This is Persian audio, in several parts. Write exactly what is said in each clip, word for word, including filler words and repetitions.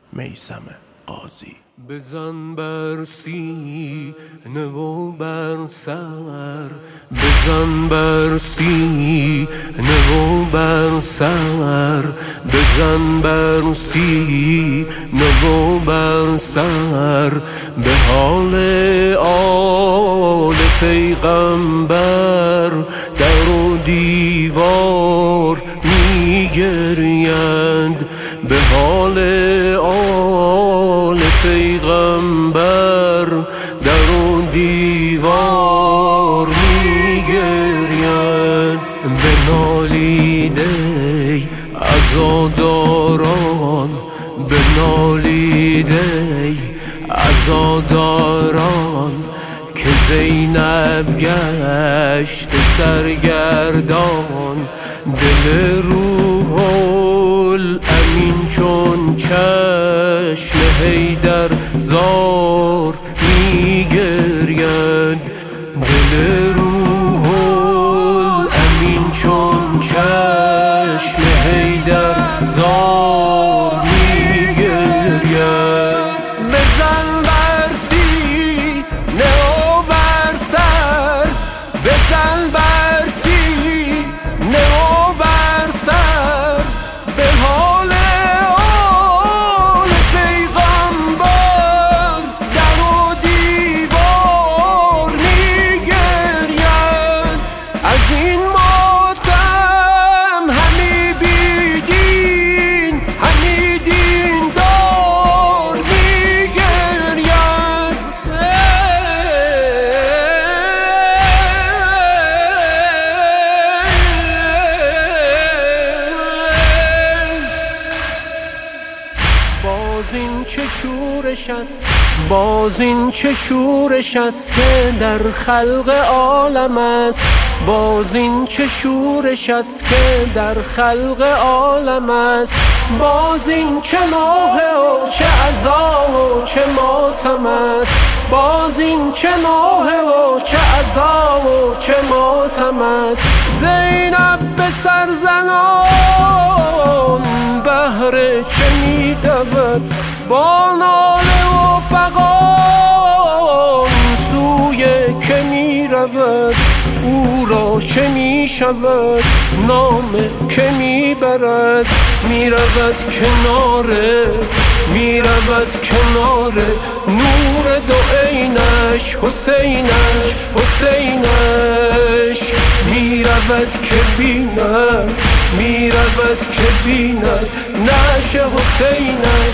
میثم قاضی. بزن بر سینه و بر سر، بزن بر سینه و بر سر، بزن بر سینه و بر سر، به حال آل پیغمبر در و دیوار میگرید، به حال آل پیغمبر در و دیوار میگرید. بنالید ای عزاداران، بنالید ای عزاداران، که زینب گشت سرگردان. دل روح الامین چون چشم حیدر زار میگرید، دل روح الامین چون چشم حیدر زار میگرید. بزن بر سینه و بر سر، بزن بر سینه و بر سر، به حال آل پیغمبر در و دیوار میگرید. از این ماتم همی بیدین، همی دین دار میگرید. باز این چه شورش است، باز این چه شورش است که در خلق عالم است، باز این چه شورش است که در خلق عالم است. باز این چه نوحه و چه عزا و چه ماتم است، باز این چه نوحه و چه عزا و چه ماتم است. زینب به سرزنان بهر چه می‌دود، با ناله و فغان سوی که می‌رود. او را چه می‌شود، نام که می‌برد، می‌رود کناره، می‌رود کناره نور دو عینش، حسینش حسینش. می‌رود که بیند، می‌رود که بیند نعش حسینش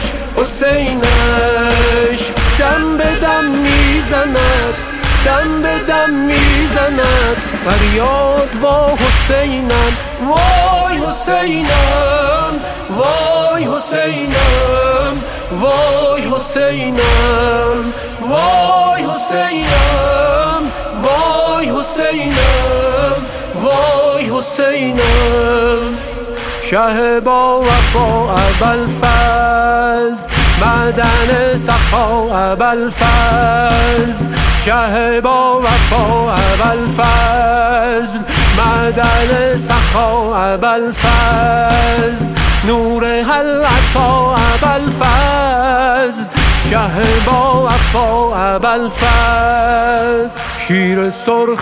حسینش. دم به دم میزند، دم به دم میزند فریاد وا حسینم، وای حسینم، وای حسینم، وای حسینم، وای حسینم، وای حسینم، وای حسینم. شه با وفا ابوالفضل، معدن سخا ابوالفضل، شه با وفا ابوالفضل، معدن سخا ابوالفضل، نور العطا ابوالفضل، شه با وفا ابوالفضل. شیر سرخ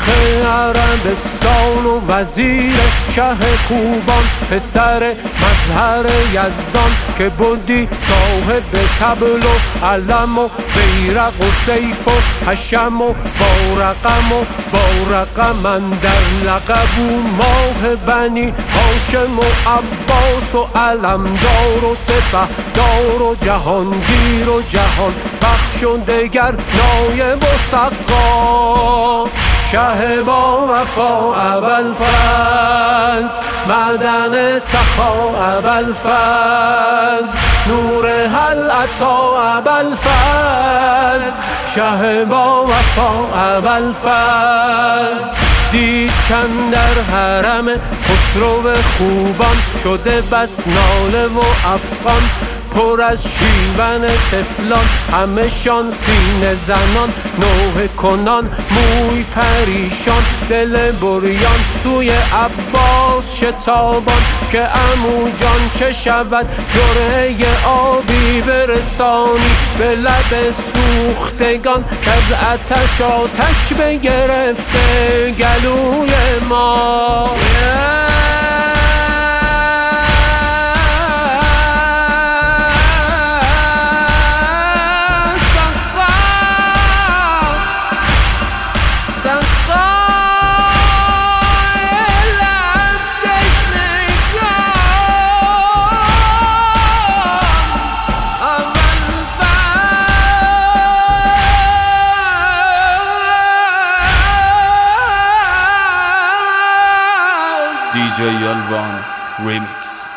عربستان و وزیر شه خوبان، پسر مظهر یزدان که بودی صاحب طبل و علم و بیرق و سیف و حشم و بارقم و بارقم اندر لقب و ماه بنی هاشم و عباس و علمدار و سپهدار و جهانگیر و جهان بخش و دگر نایب و سقا. شه با وفا ابوالفضل، معدن سخا ابوالفضل، نور العطا ابوالفضل، شه با وفا ابوالفضل. دید کاندر حرم خسرو خوبان، شده بس ناله و افغان، پر از شیون طفلان، همه شان سینه زنان، نوحه کنان، موی پریشان، دل بریان سوی عباس شتابان، که عمو جان چه شود جرعه آبی بر رسانی به لب سوختگان که از آتش آتش بگرفته گلوی ما. دی جی Alvan Remix.